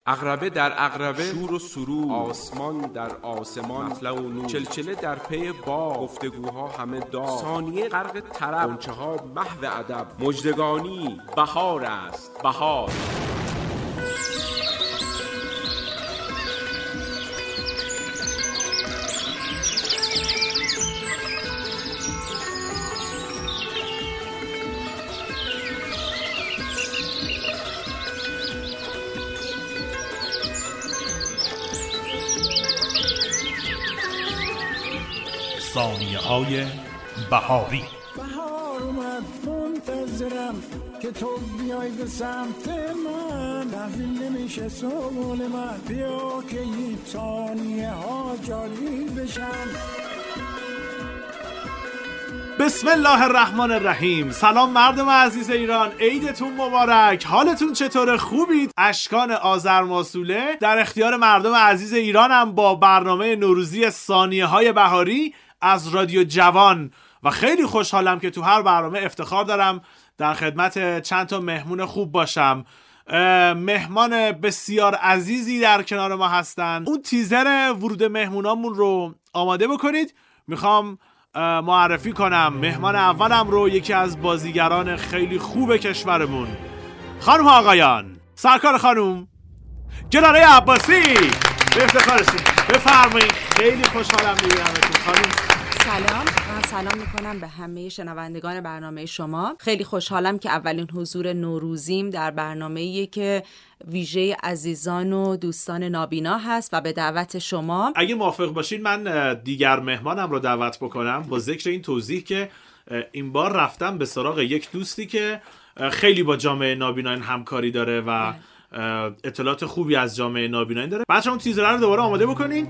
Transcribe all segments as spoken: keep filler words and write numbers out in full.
عقربه در عقربه شور و سرور، آسمان در آسمان مطلع و نور، چلچله در پی باد، گفتگوها همه داد، ثانیه غرق طرب، غنچه ها محو ادب، مژدگانی بهار است بهار. ثانیه‌های بهاری. بهار اومد منتظرم که تو بیای به سمت من، تحویل نمیشه سوال من، بیا که این ثانیه ها جاری بشن. بسم الله الرحمن الرحیم. سلام مردم عزیز ایران، عیدتون مبارک. حالتون چطوره؟ خوبید؟ اشکان آذرماسوله در اختیار مردم عزیز ایرانم با برنامه نوروزی ثانیه‌های بهاری از رادیو جوان و خیلی خوشحالم که تو هر برنامه افتخار دارم در خدمت چند تا مهمون خوب باشم. مهمان بسیار عزیزی در کنار ما هستن. اون تیزر ورود مهمونامون رو آماده بکنید. میخوام معرفی کنم مهمان اولم رو، یکی از بازیگران خیلی خوب کشورمون، خانم ها آقایان، سرکار خانم گلاره عباسی، به افتخارشون بفرمایید. خیلی خوشحالم میبینمتون خانم. سلام، من سلام میکنم به همه شنوندگان برنامه شما. خیلی خوشحالم که اولین حضور نوروزیم در برنامه‌ایه که ویژه عزیزان و دوستان نابینا هست و به دعوت شما. اگه موافق باشین من دیگر مهمانم رو دعوت بکنم با ذکر این توضیح که این بار رفتم به سراغ یک دوستی که خیلی با جامعه نابینایان همکاری داره و اطلاعات خوبی از جامعه نابینایان داره. بچه‌ها اون تیزر رو دوباره آماده بکنین.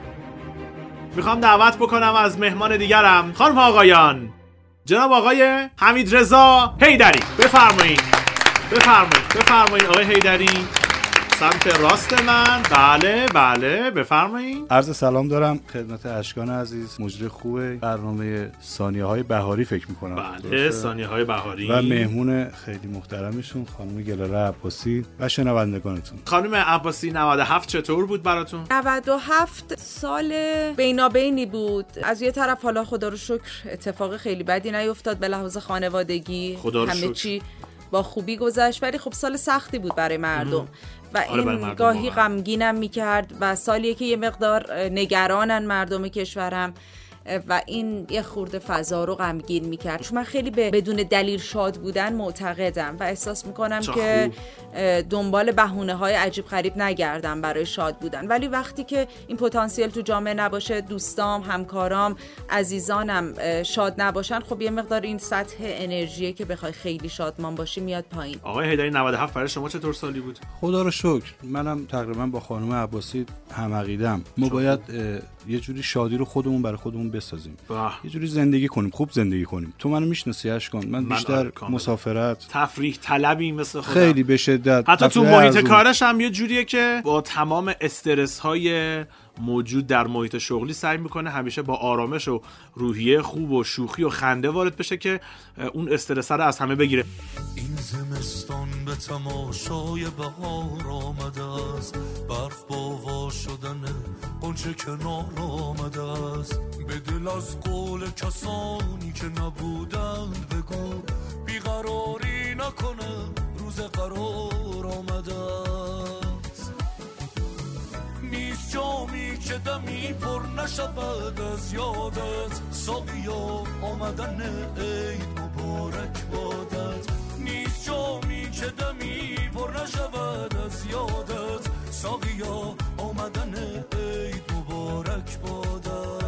میخوام دعوت بکنم از مهمان دیگرم، خانم آقایان، جناب آقای حمیدرضا حیدری. بفرمایید بفرمایید بفرمایید آقای حیدری، سمت راست من. بله بله بفرمایید. عرض سلام دارم خدمت اشکان عزیز، مجری خوبه برنامه ثانیه‌های بهاری فکر می‌کنم. بله ثانیه‌های بهاری و مهمون خیلی محترمشون خانم گلاره عباسی و شنوندگانتون. خانم عباسی نود و هفت چطور بود براتون؟ نود و هفت سال بینابینی بود. از یه طرف حالا خدا رو شکر اتفاق خیلی بدی نیفتاد به لحاظ خانوادگی، همه چی با خوبی گذشت، ولی خب سال سختی بود برای مردم و این گاهی غمگینم میکرد و سالیه که یه مقدار نگرانن مردم کشورم و این یه خورده فضا رو غمگین میکرد، چون من خیلی به بدون دلیل شاد بودن معتقدم و احساس میکنم که دنبال بهونه‌های عجیب غریب نگردم برای شاد بودن، ولی وقتی که این پتانسیل تو جامعه نباشه، دوستام، همکارام، عزیزانم شاد نباشن، خب یه مقدار این سطح انرژیه که بخوای خیلی شادمان باشی میاد پایین. آقای حیدری نود و هفت برای شما چطور سالی بود؟ خدا رو شکر منم تقریبا با خانم عباسی هم عقیده‌ام. ما باید یه جوری شادی رو خودمون برای خودمون بسازیم، یه جوری زندگی کنیم، خوب زندگی کنیم. تو منو میشناسی اشکان، من, من بیشتر مسافرت، تفریح طلبی مثل خودم خیلی به شدت، حتی تو محیط کارش هم یه جوریه که با تمام استرس های موجود در محیط شغلی سعی میکنه همیشه با آرامش و روحیه خوب و شوخی و خنده وارد بشه که اون استرس رو از همه بگیره. این زمستان به تماشای بهار آمده است، برف باوا شدن غنچه کنار آمده است، به دل از قول کسانی که نبودند بگو بیقراری نکنه، روز قرار آمده است. نیست جامی که دمی پر نشود از یادت، ساقیا آمدن عید مبارک بادت. نیست جامی که دمی پر نشود از یادت، ساقیا آمدن عید مبارک بادت.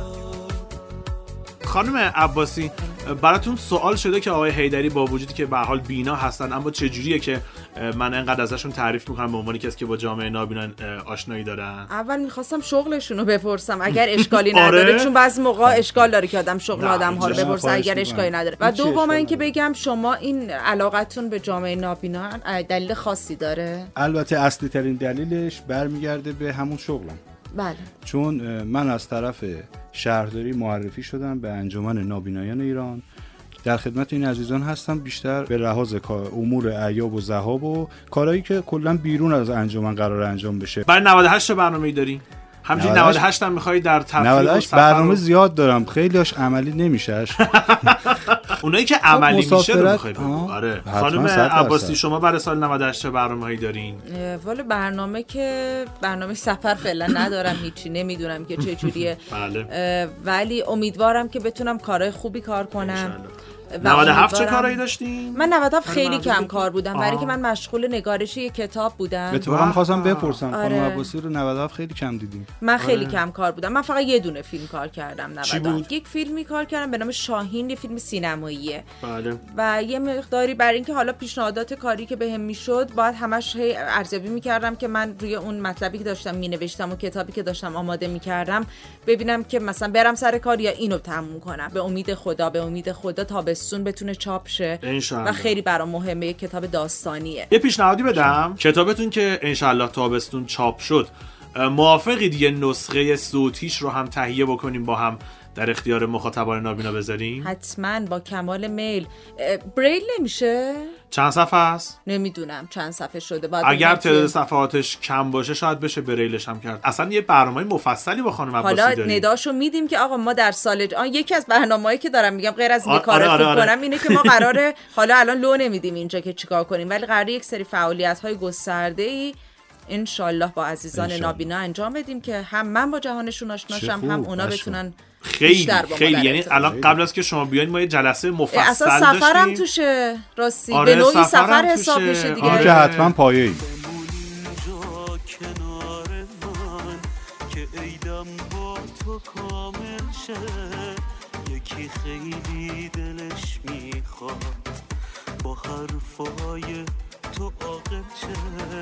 خانم عباسی براتون سوال شده که آقای حیدری با وجودی که به هر حال بینا هستن، اما چه جوریه که من انقدر ازشون تعریف میکنم به عنوان کسی که با جامعه نابینان آشنایی دارن؟ اول میخواستم شغلشون رو بپرسم اگر اشکالی نداره، چون بعضی موقع اشکال داره که آدم شغل آدم ها رو بپرسه اگر اشکالی نداره. و دوم اینکه بگم شما این علاقتون به جامعه نابینا دلیل خاصی داره؟ البته اصلی ترین دلیلش برمیگرده به همون شغلم. بله. چون من از طرف شهرداری معرفی شدم به انجمن نابینایان ایران در خدمت این عزیزان هستم، بیشتر به لحاظ امور عیاب و ذهاب و کارهایی که کلا بیرون از انجمن قرار انجام بشه. بعد نود و هشت برنامه‌ای دارین؟ همچنین نود و هشت هم می‌خوای در تفریح نود و هشت برنامه زیاد دارم، خیلیاش عملی نمیشه. اونایی که عملی میشه رو می‌خوای بگو. آره خانم عباسی، شما برای سال نود و هشت چه برنامه‌ای دارین؟ والا برنامه که برنامه سفر فعلا ندارم، هیچی نمیدونم که چه جوریه. بله. ولی امیدوارم که بتونم کارهای خوبی کار کنم. نود و هفت چه کارایی داشتین؟ من نود و هفت خیلی کم کار بودم، برای که من مشغول نگارش یک کتاب بودم. به تو هم خواستم بپرسم خانم عباسی رو نود و هفت خیلی کم دیدیم. من خیلی آره. کم کار بودم. من فقط یه دونه فیلم کار کردم نود و هفت. یک فیلمی کار کردم به نام شاهین، یه فیلم سینماییه. بله. و یه مقداری برای اینکه حالا پیشنهادات کاری که بهم میشد، باید همش هی ارزیابی میکردم که من روی اون مطلبی که داشتم مینوشتم و کتابی که داشتم آماده میکردم ببینم که مثلا برم سر کار یا اینو تموم کنم. به امید خدا به امید خدا تابستون بتونه چاپ شه و خیلی برام مهمه. کتاب داستانیه. یه پیشنهادی بدم، کتابتون که انشالله تابستون چاپ شد، موافقید یه نسخه صوتیش رو هم تهیه بکنیم با هم در اختیار مخاطبان نابینا بذاریم؟ حتما، با کمال میل. بریل نمیشه؟ چند صفحه است؟ نمیدونم چند صفحه شده. باید اگر تعداد صفحاتش کم باشه شاید بشه بریلش هم کرد. اصلا یه برنامه مفصلی با خانم عباسی داریم. حالا نداشو میدیم که آقا ما در سال ج... یکی از برنامه‌هایی که دارم میگم غیر از اینکه کار خوب کنم اینه که ما قراره حالا الان لو نمیدیم اینجا که چیکار کنیم، ولی قراره یک سری فعالیت‌های گسترده‌ای انشالله با عزیزان نابینا انجام بدیم که هم من با جهانشون آشنا شم، هم اونا بتونن خیلی خیلی. یعنی الان قبل از که شما بیاین ما یه جلسه مفصل داشتیم. اصلا سفرم توشه راستی. آره به نوعی سفر حساب میشه دیگه. آره. که حتما پایه‌ای. یکی خیلی دلش میخواد با حرفای تو عاقل شه،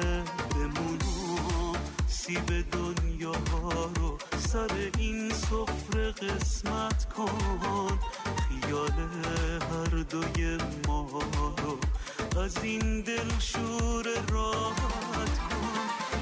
بمونو سیب دنیا رو سر این سفره قسمت کن، خیال هر دوی ما رو از این دل شور راحت کن.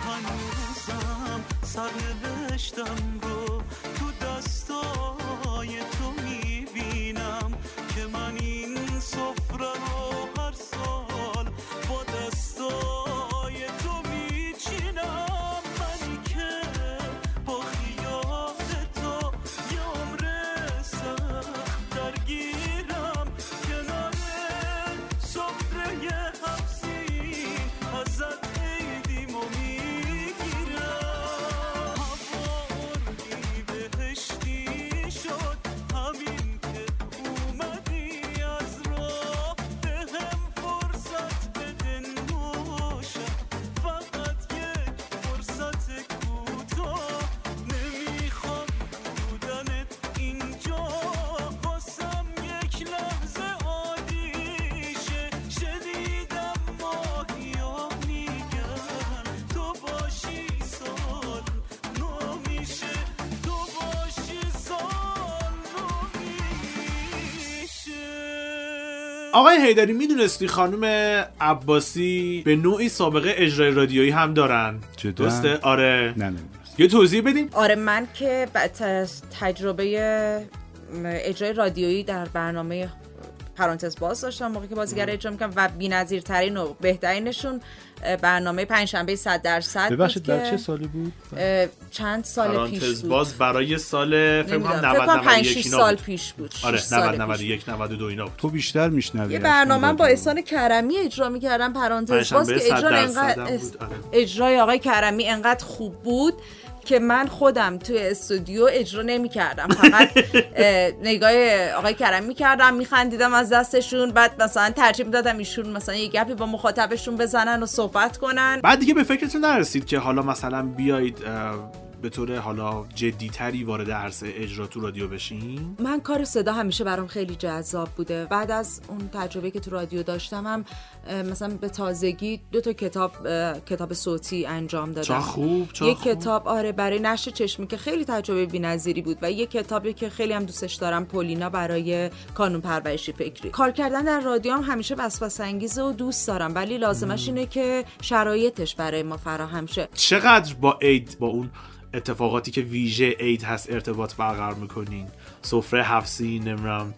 هنوزم سر نوشتم رو تو دستای تو میبینم که من این سفره رو هر سال با دستای تو میچینم. منی که با خیال تو یه عمر سخت درگیرم، کنار سفره حبسی ازت عیدیمو میگیرم. هوا اردی بهشتی شد همین که اومدی از راه، بهم فرصت بده نوشم فقط یک فرصت کوتاه، نمیخوام بودنت اینجا واسم یک لحظه عادیشه. شنیدم ماهیا میگن تو باشی سال نو میشه، تو باشی سال نو میشه. آقای حیدری، میدونستی خانم عباسی به نوعی سابقه اجرای رادیویی هم دارن؟ درسته؟ آره. نه نه. یه توضیح بدیم. آره من که تجربه اجرای رادیویی در برنامه پرانتز باز داشتم موقعی که بازیگر اجرا می‌کردم و بی‌نظیرترین و بهترینشون برنامه پنجشنبه صد درصد بود. ببخشید در چه سالی بود؟ چند سال پیش بود. پرانتز باز برای سال فکر کنم نود نود و یک سال پیش بود. آره نود نود و یک نود و دو اینا بود. تو بیشتر میشنوی. یه برنامه با احسان کرمی اجرا می‌کردم پرانتز باز که اجرا انقدر اجرای آقای کرمی انقدر خوب بود که من خودم توی استودیو اجرا نمی کردم، فقط نگاه آقای کرمی کردم، میخندیدم از دستشون، بعد مثلا ترجیح میدادم ایشون مثلا یه گپی با مخاطبشون بزنن و صحبت کنن. بعد دیگه به فکرتون نرسید که حالا مثلا بیایید به طور حالا جدی‌تری وارد عرصه اجرا تو رادیو بشین؟ من کار صدا همیشه برام خیلی جذاب بوده. بعد از اون تجربه که تو رادیو داشتم هم مثلا به تازگی دو تا کتاب کتاب صوتی انجام دادم. چه خوب، چه یک خوب. کتاب آره برای نشر چشمی که خیلی تجربه بی‌نظیری بود و یک کتابی که خیلی هم دوستش دارم، پولینا، برای کانون پرورشی فکری. کار کردن در رادیو هم همیشه وسوسه انگیزه و دوست دارم، ولی لازمش اینه که شرایطش برای ما فراهم شه. چقدر با عید، با اون اتفاقاتی که ویژه عید هست ارتباط برقرار میکنین؟ سفره حفظی، نمیرم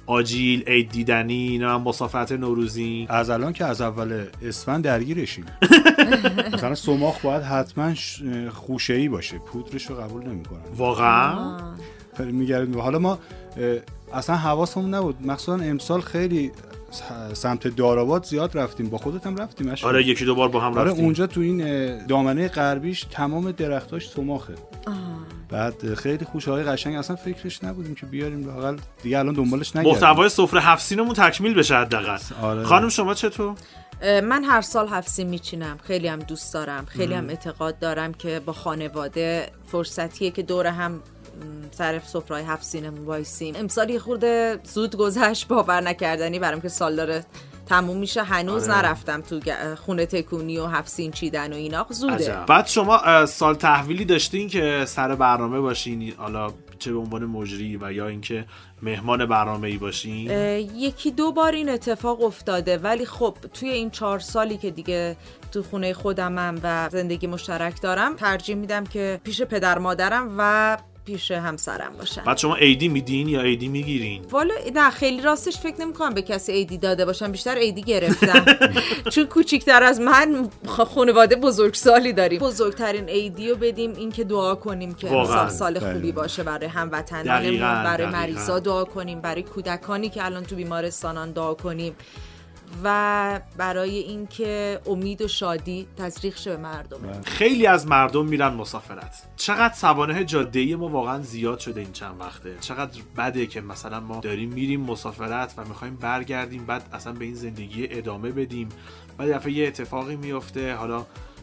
آجیل، عید دیدنی، نه مسافرت نوروزی؟ از الان که از اول اسفند درگیرشیم. مثلا سماخ باید حتما خوشه‌ای باشه، پودرش رو قبول نمی‌کنن واقعا. میگردیم حالا ما اصلا حواسمون نبود، مخصوصا امسال خیلی سمت دارآباد زیاد رفتیم، با خودت هم رفتیم اشکال. آره یکی دو بار با هم رفتیم. آره اونجا تو این دامنه غربیش تمام درختاش سماخه. بعد خیلی خوشهای قشنگ، اصلا فکرش نبودیم که بیاریم لااقل دیگه الان دنبالش نگردیم. محتوای سفره هفت سینمون تکمیل بشه حداقل. آره. خانم شما چطور؟ من هر سال هفت سین میچینم، خیلی هم دوست دارم، خیلی هم اعتقاد دارم که با خانواده فرصتیه که دور هم سر سفره‌های هفت سینمون وایسیم. امسال یه خورده زود گذشت، باور نکردنی برام که سال داره تموم میشه، هنوز آره. نرفتم تو خونه تکونی و هفت سین چیدن و اینا، زوده. عجب. بعد شما سال تحویلی داشتین که سر برنامه باشین، حالا چه به عنوان مجری و یا اینکه مهمان برنامه‌ای باشین؟ یکی دو بار این اتفاق افتاده، ولی خب توی این چهار سالی که دیگه تو خونه خودمم و زندگی مشترک دارم، ترجیح میدم که پیش پدر مادرم و پیش همسرم باشن. بعد شما ایدی میدین یا ایدی میگیرین؟ والا نه، خیلی راستش فکر نمی‌کنم به کسی ایدی داده باشم، بیشتر ایدی گرفتم. چون کوچیک‌تر از من خانواده بزرگسالی داریم. بزرگترین ایدی رو بدیم، این که دعا کنیم که سال سال خوبی باشه برای هموطنانمون، برای مریضا دعا کنیم، برای کودکانی که الان تو بیمارستانان دعا کنیم و برای اینکه امید و شادی تزریق شه به مردم. خیلی از مردم میرن مسافرت. چقدر سوانح جاده‌ای ما واقعا زیاد شده این چند وقته. چقدر بده که مثلا ما داریم میریم مسافرت و میخوایم برگردیم، بعد اصلا به این زندگی ادامه بدیم، بعد دفعه یه اتفاقی میفته، حالا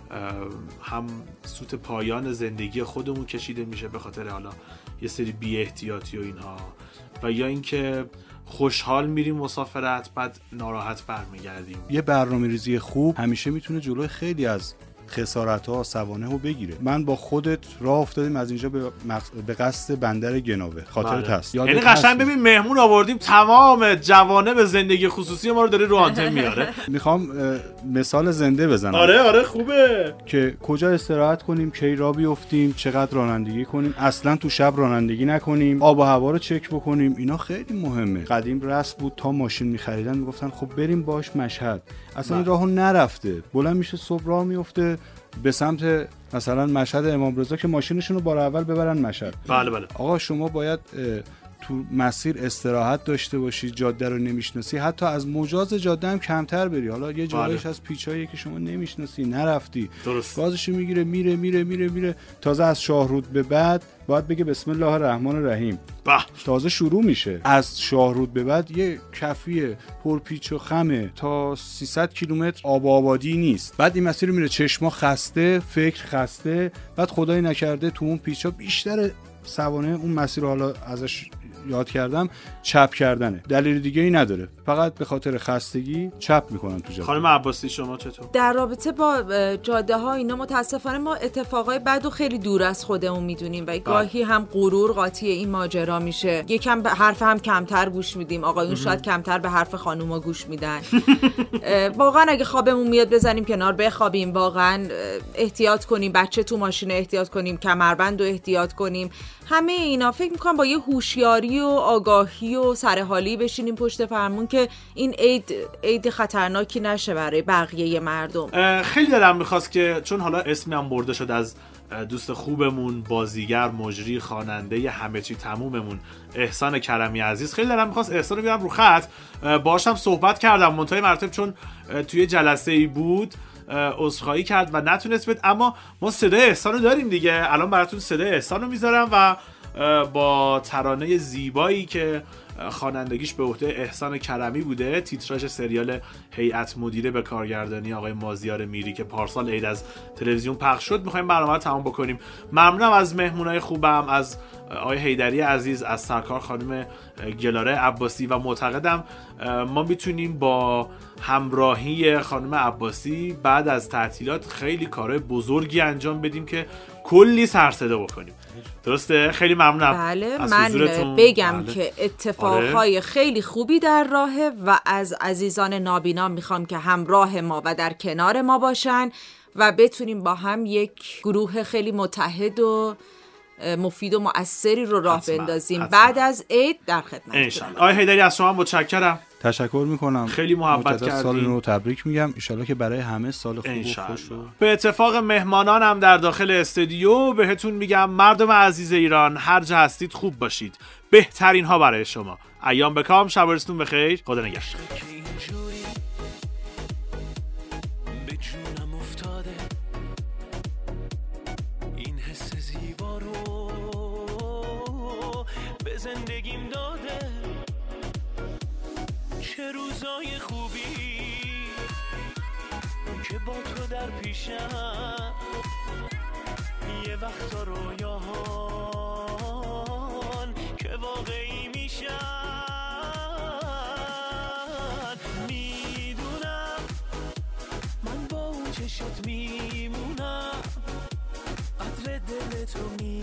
هم سوت پایان زندگی خودمون کشیده میشه به خاطر حالا یه سری بی احتیاطی و اینها، و یا اینکه خوشحال میریم مسافرت بعد ناراحت برمیگردیم. یه برنامه‌ریزی خوب همیشه میتونه جلوی خیلی از خسارت‌ها سوانح رو بگیره. من با خودت راه افتادیم از اینجا به, مقص... به قصد بندر گناوه، خاطرت هست؟ یعنی قشنگ ببین مهمون آوردیم، تمام جوانب زندگی خصوصی ما رو داره رو آنتن میاره. میخوام مثال زنده بزنم. آره آره خوبه. که کجا استراحت کنیم، کی راه بیفتیم، چقدر رانندگی کنیم، اصلا تو شب رانندگی نکنیم، آب و هوا رو چک بکنیم، اینا خیلی مهمه. قدیم رسم بود تا ماشین می‌خریدن میگفتن خب بریم باش مشهد، اصلا این راهو نرفته، بلند میشه صبح راه میفته به سمت مثلا مشهد امام رضا که ماشینشون رو بار اول ببرن مشهد. بله بله. آقا شما باید تو مسیر استراحت داشته باشی، جاده رو نمیشناسی، حتی از مجاز جاده هم کمتر بری. حالا یه جایش بله. از پیچایی که شما نمیشناسی نرفتی، درست، گازشو میگیره میره میره میره میره تازه از شاهرود به بعد باید بگه بسم الله الرحمن الرحیم. بله. تازه شروع میشه. از شاهرود به بعد یه کفیه پرپیچ و خمه تا سیصد کیلومتر آب آبادی نیست. بعد این مسیر میره چشما خسته، فکر خسته، بعد خدای نکرده تو اون پیچا بیشتر سوانح اون مسیر حالا ازش یاد کردم چپ کردنه، دلیل دیگه ای نداره، فقط به خاطر خستگی چپ میکنن تو جاده. خانم عباسی شما چطور؟ در رابطه با جاده ها اینا متاسفانه ما اتفاقای بدو خیلی دور از خودمون میدونیم و گاهی هم غرور قاطی این ماجرا میشه، یکم به حرف هم کمتر گوش میدیم، آقایون شاید کمتر به حرف خانوما گوش میدن. واقعا اگه خوابمون میاد بزنیم کنار بخوابیم، واقعا احتیاط کنیم، بچه تو ماشین احتیاط کنیم، کمربند رو احتیاط کنیم. همه اینا فکر میکنم با یه هوشیاری و آگاهی و سرحالی بشینیم پشت فرمون که این عید عید خطرناکی نشه برای بقیه مردم. خیلی دلم میخواست که چون حالا اسمی هم برده شد از دوست خوبمون، بازیگر، مجری، خواننده، همه چی تموممون، احسان کرمی عزیز، خیلی دلم میخواست احسان رو بیارم رو خط، باهاشم صحبت کردم منتهای مراتب چون توی جلسه ای بود عذرخواهی کرد و نتونست بیاد، اما ما صدای احسان رو داریم دیگه. الان براتون صدای احسان رو میذارم و با ترانه زیبایی که خوانندگیش به عهده احسان کرمی بوده، تیتراژ سریال هیئت مدیره به کارگردانی آقای مازیار میری که پارسال عید از تلویزیون پخش شد، میخوایم برنامه رو تمام بکنیم. ممنونم از مهمونای خوبم، از آقای حیدری عزیز، از سرکار خانم گلاره عباسی و معتقدم ما میتونیم با همراهی خانم عباسی بعد از تعطیلات خیلی کارهای بزرگی انجام بدیم که کلی سر صدا بکنیم. درسته؟ خیلی ممنونم. بله من بگم بله. که اتفاقهای آره. خیلی خوبی در راهه و از عزیزان نابینا میخوام که همراه ما و در کنار ما باشن و بتونیم با هم یک گروه خیلی متحد و مفید و مؤثری رو راه حتما. بندازیم حتما. بعد از عید در خدمت. انشالله. آقای حیدری از شما متشکرم. تشکر میکنم، خیلی محبت کردید. سال نو تبریک میگم، ان که برای همه سال خوب و خوش و به اتفاق مهمانانم در داخل استودیو بهتون میگم مردم عزیز ایران هر جا هستید خوب باشید، بهترین ها برای شما. ایام بکام، شب و روزتون بخیر، خدا نگهدار. زندگیم داده چه روزای خوبی که با تو در پیشم، یه وقتا رویاهان که واقعی میشن. میدونم من با اون چشات میمونم، قدر دل تو می